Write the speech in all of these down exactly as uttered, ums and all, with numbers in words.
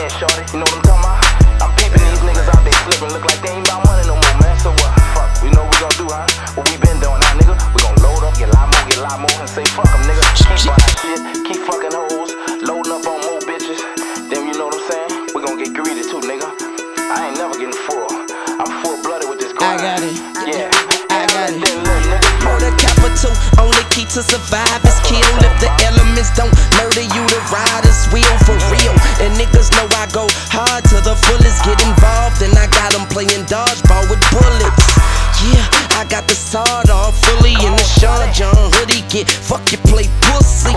again, shorty. You know what I'm talking about? I'm peeping these niggas out there slipping, look like they ain't about money no more, man. So what? Fuck, we know what we gon' do, huh? What we been doing, huh, nigga? We gon' load up, get a lot more, get a lot more, and say fuck them, nigga. Keep buying shit, keep fucking hoes, loading up on more bitches. Then you know what I'm saying? We gon' get greedy too, nigga. I ain't never getting full. I'm full-blooded with this grind. I got it. Yeah, I got it. For the capital, only key to survive is kill. If the elements don't murder you, the riders will for real. And niggas know I go hard to the fullest. Get involved and I got them playing dodgeball with bullets. Yeah, I got the sawed off fully in the Sean John hoodie. Get fuck you play pussy.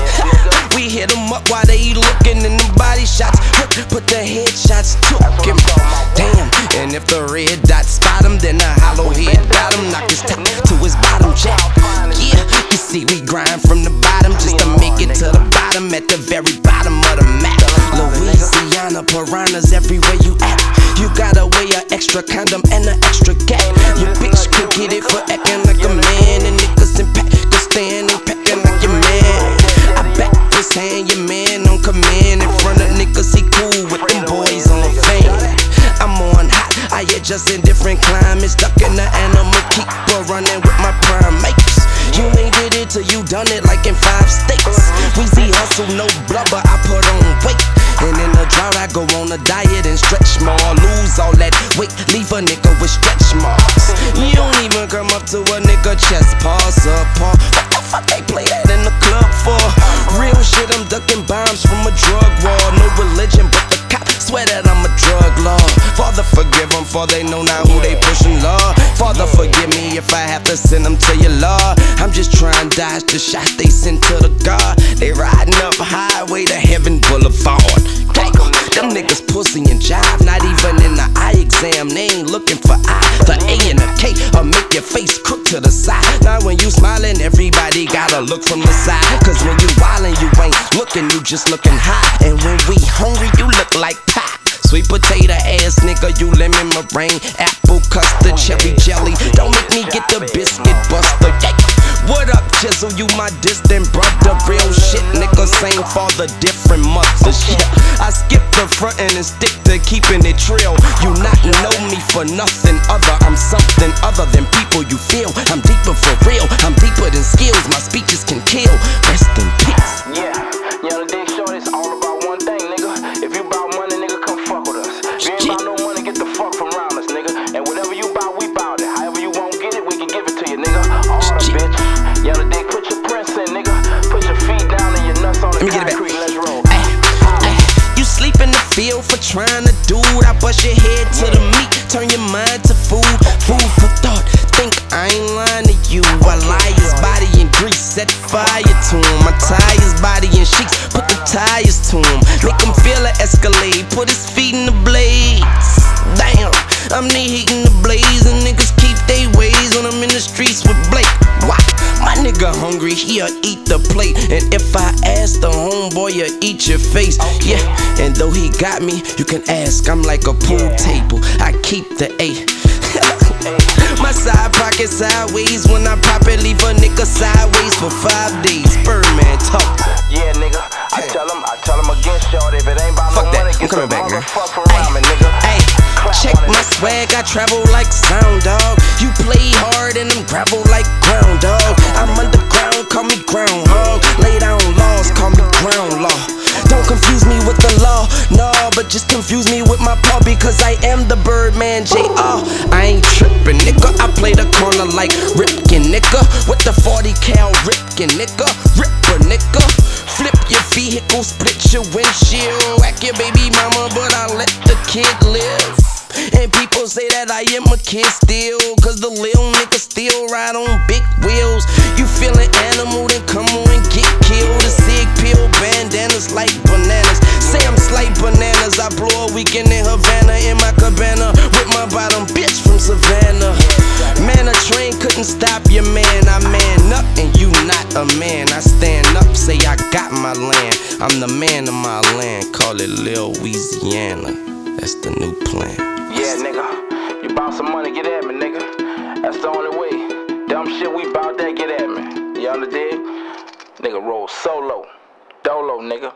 We hit them up while they looking in the body shots. Put the headshots to him. Damn, and if the red dot spot him, then the hollow head got him. Knock his top to his bottom jack. Yeah, you see we grind from the bottom just to make it to the bottom, at the very bottom of the map. Louisiana piranhas everywhere you at. You gotta weigh an extra condom and an extra gap. Your bitch could get it for acting like a man, and niggas in Pakistan and packing like your man. I back this hand, your man on command. In front of niggas, he cool with them boys on the fan. I'm on hot, I adjust in different climates. Stuck in the animal keeper, running with my primates. You ain't did it till you done it like in five states. Weezy hustle, no blubber, I put on weight. And in the drought, I go on a diet and stretch more. Lose all that weight, leave a nigga with stretch marks. You don't even come up to a nigga chest, paws up, paw. What the fuck they play that in the club for? Real shit, I'm ducking bombs from a drug war. No religion, but the cops swear that I'm a drug lord. Father, forgive them, for they know now who they pushing, Lord. Father, forgive me if I have to send them to your Lord. I'm just trying to dodge the shots they send to the God. They riding up highway to heaven boulevard. Them niggas pussy and jive, not even in the eye exam. They ain't looking for I, the A and the K, or make your face crook to the side. Now when you smiling, everybody gotta look from the side. Cause when you wildin', you ain't looking, you just looking high. And when we hungry, you look like pie. Sweet potato ass nigga, you lemon meringue, apple custard, cherry jelly. Don't make me get the biscuit buster. Yeah. What up, Jizzle? You my distant brother. Real shit, nigga, same for the different months of shit. I skip the frontin' and stick to keeping it trill. You not know me for nothing other. I'm something other than people you feel. I'm deeper for real. I'm deeper than skills. My speeches can kill. Rest in peace. Yeah, yeah, the Dick Short, it's all about one thing, nigga. If you bout money, nigga, come fuck with us. If you ain't bout no money, get the fuck from around us, nigga. And whatever you bout, we bout it. However you won't get it, we can give it to you, nigga. All the bitch. Yeah, the Dick, put your prints in, nigga. Put your feet down and your nuts on the concrete. Let's roll. Ay, ay, you sleep in the field for trying to do it. I bust your head to the meat, turn your mind to food. Food for thought. Think I ain't lying to you. I lie his body in grease, set fire to him. I tie his body in sheets, put the tires to him. Make him feel an Escalade, put his feet in the blades. Damn, I'm the heat in the blaze, and niggas keep they ways when I'm in the streets with Blake. Why? My nigga hungry, he'll eat the plate. And if I ask the homeboy, he'll eat your face. Yeah, and though he got me, you can ask, I'm like a pool table, I keep the eight. My side pocket sideways, when I pop it, leave a nigga sideways for five days. Birdman talk. Yeah, nigga, I tell him, I tell him again, short. If it ain't about no money, get the motherfuck around me, nigga. Ay, check my swag, I travel like sound dog. You play hard and I'm gravel like ground dog. I'm underground, call me groundhog. Lay down laws, call me ground law. Don't confuse me with the law, no, but just confuse me with my paw, because I am the Birdman J R. I ain't trippin', nigga. I play the corner like Ripken, nigga. With the forty cal Ripken, nigga. Ripper, nigga. Flip your vehicle, split your windshield. Whack your baby mama, but I let the kid live. And people say that I am a kid still, cause the little nigga still ride on big wheels. You feelin' animal, then come on and get killed. A cig pill, bandanas like bananas. Say I'm slight bananas, I blow a weekend in Havana in my cabana with my bottom bitch from Savannah. Man, a train couldn't stop your man. I man up and you not a man. I stand up, say I got my land. I'm the man of my land, call it Lil Louisiana. That's the new plan. Yeah, nigga, you bout some money, get at me, nigga. That's the only way. Dumb shit, we bout that, get at me. You understand? Nigga roll solo. Dolo, nigga.